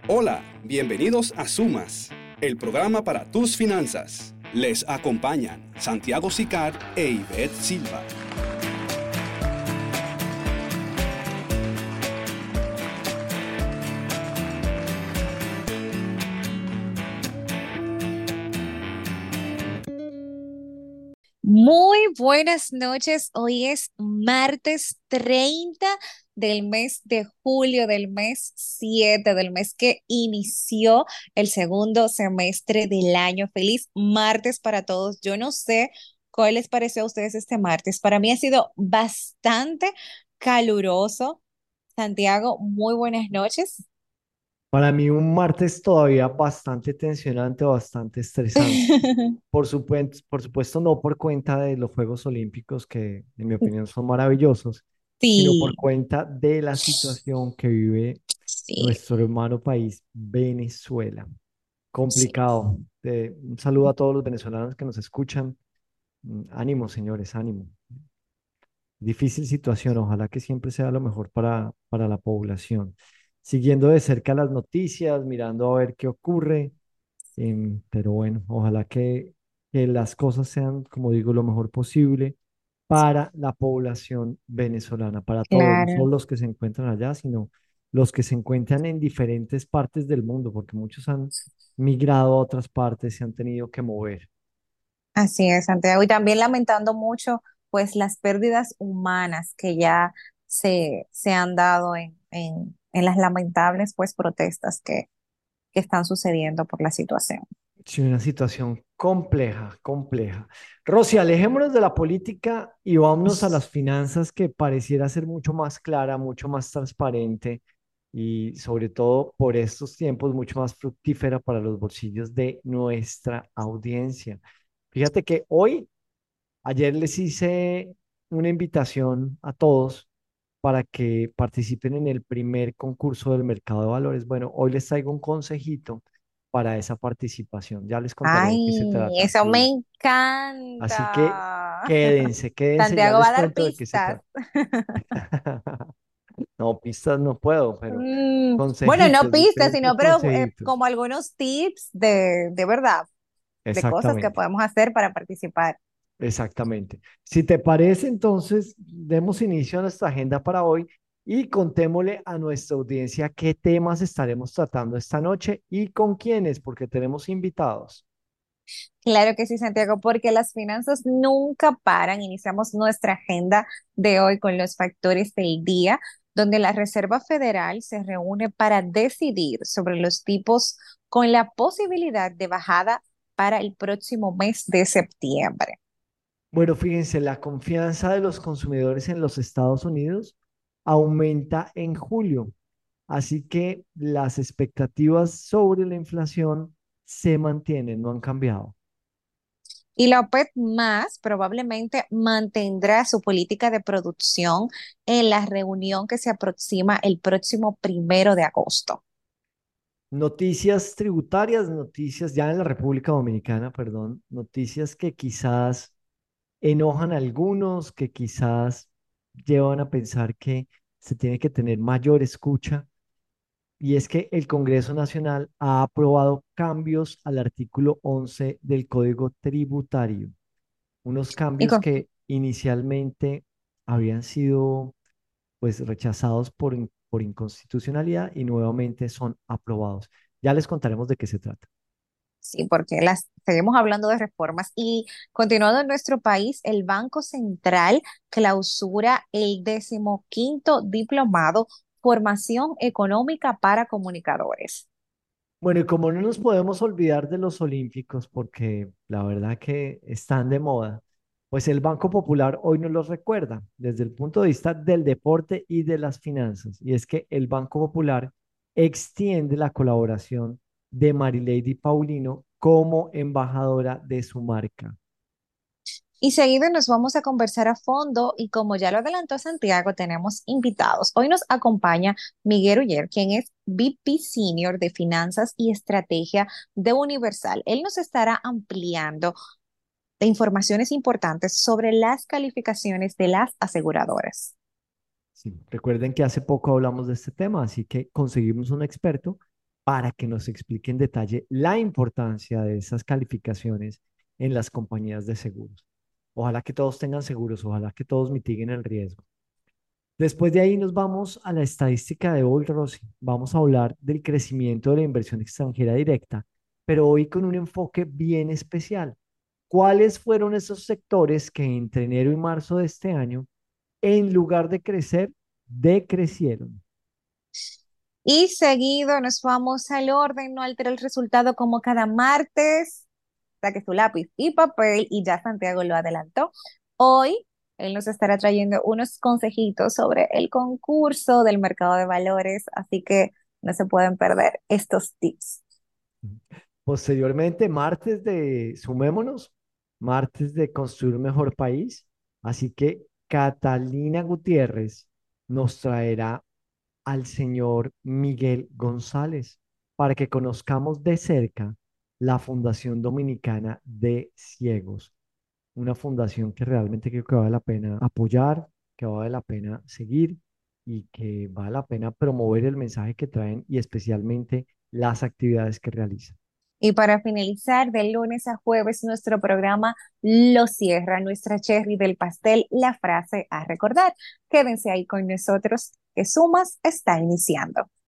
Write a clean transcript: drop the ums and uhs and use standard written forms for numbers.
Hola, bienvenidos a Sumas, el programa para tus finanzas. Les acompañan Santiago Sicar e Ivette Silva. Muy buenas noches. Hoy es martes 30 del mes de julio, del mes 7, del mes que inició el segundo semestre del año. Feliz martes para todos. Yo no sé cuál les pareció a ustedes este martes. Para mí ha sido bastante caluroso. Santiago, muy buenas noches. Para mí un martes todavía bastante tensionante, bastante estresante. Por supuesto, no por cuenta de los Juegos Olímpicos, que en mi opinión son maravillosos, sino por Sí, cuenta de la situación que vive sí, nuestro hermano país, Venezuela. sí. Complicado. Un saludo a todos los venezolanos que nos escuchan. Ánimo, señores, ánimo. Difícil situación, ojalá que siempre sea lo mejor para la población. Siguiendo de cerca las noticias, mirando a ver qué ocurre, pero bueno, ojalá que las cosas sean, como digo, lo mejor posible para la población venezolana, para todos, no solo Claro. los que se encuentran allá, sino los que se encuentran en diferentes partes del mundo, porque muchos han migrado a otras partes, se han tenido que mover. Así es, Santiago. Y también lamentando mucho, pues, las pérdidas humanas que ya se han dado en las lamentables, pues, protestas que están sucediendo por la situación. Sí, una situación compleja, compleja. Rosy, alejémonos de la política y vámonos a las finanzas, que pareciera ser mucho más clara, mucho más transparente y sobre todo por estos tiempos mucho más fructífera para los bolsillos de nuestra audiencia. Fíjate que ayer les hice una invitación a todos para que participen en el primer concurso del mercado de valores. Bueno, hoy les traigo un consejito para esa participación. Ya les contaré de qué se Ay, trata. eso me Sí. Así que encanta. quédense, ya Santiago va les a dar cuento de qué se pistas. trata. No, pistas no puedo, pero Bueno, no consejitos, pistas, diferentes sino pero consejitos. como algunos tips de verdad, de cosas que Exactamente. podemos hacer para participar. Exactamente. Si te parece, entonces demos inicio a nuestra agenda para hoy y contémosle a nuestra audiencia qué temas estaremos tratando esta noche y con quiénes, porque tenemos invitados. Claro que sí, Santiago, porque las finanzas nunca paran. Iniciamos nuestra agenda de hoy con los factores del día, donde la Reserva Federal se reúne para decidir sobre los tipos con la posibilidad de bajada para el próximo mes de septiembre. Bueno, fíjense, la confianza de los consumidores en los Estados Unidos aumenta en julio, así que las expectativas sobre la inflación se mantienen, no han cambiado. Y la OPEP más probablemente mantendrá su política de producción en la reunión que se aproxima el próximo 1 de agosto. Noticias tributarias, noticias ya en la República Dominicana, perdón, noticias que quizás enojan a algunos, que quizás llevan a pensar que se tiene que tener mayor escucha, y es que el Congreso Nacional ha aprobado cambios al artículo 11 del Código Tributario, unos Y cambios con que inicialmente habían sido pues rechazados por inconstitucionalidad y nuevamente son aprobados. Ya les contaremos de qué se trata. Sí, porque seguimos hablando de reformas y continuando en nuestro país, el Banco Central clausura el 15º diplomado Formación Económica para Comunicadores. Bueno, y como no nos podemos olvidar de los olímpicos, porque la verdad que están de moda, pues el Banco Popular hoy nos los recuerda desde el punto de vista del deporte y de las finanzas. Y es que el Banco Popular extiende la colaboración de Marilady Paulino como embajadora de su marca. Y seguido nos vamos a conversar a fondo y como ya lo adelantó Santiago, tenemos invitados. Hoy nos acompaña Miguel Uller, quien es VP Senior de Finanzas y Estrategia de Universal. Él nos estará ampliando de informaciones importantes sobre las calificaciones de las aseguradoras. Sí, recuerden que hace poco hablamos de este tema, así que conseguimos un experto para que nos explique en detalle la importancia de esas calificaciones en las compañías de seguros. Ojalá que todos tengan seguros, ojalá que todos mitiguen el riesgo. Después de ahí nos vamos a la estadística de hoy, Rosy. Vamos a hablar del crecimiento de la inversión extranjera directa, pero hoy con un enfoque bien especial. ¿Cuáles fueron esos sectores que entre enero y marzo de este año, en lugar de crecer, decrecieron? Y seguido nos vamos al orden, no altera el resultado como cada martes. Saque su lápiz y papel y ya Santiago lo adelantó. Hoy él nos estará trayendo unos consejitos sobre el concurso del mercado de valores, así que no se pueden perder estos tips. Posteriormente, martes de Sumémonos, martes de Construir un Mejor País. Así que Catalina Gutiérrez nos traerá al señor Miguel González para que conozcamos de cerca la Fundación Dominicana de Ciegos, una fundación que realmente creo que vale la pena apoyar, que vale la pena seguir y que vale la pena promover el mensaje que traen y especialmente las actividades que realizan. Y para finalizar, de lunes a jueves, nuestro programa lo cierra nuestra cherry del pastel, la frase a recordar. Quédense ahí con nosotros, que Sumas está iniciando.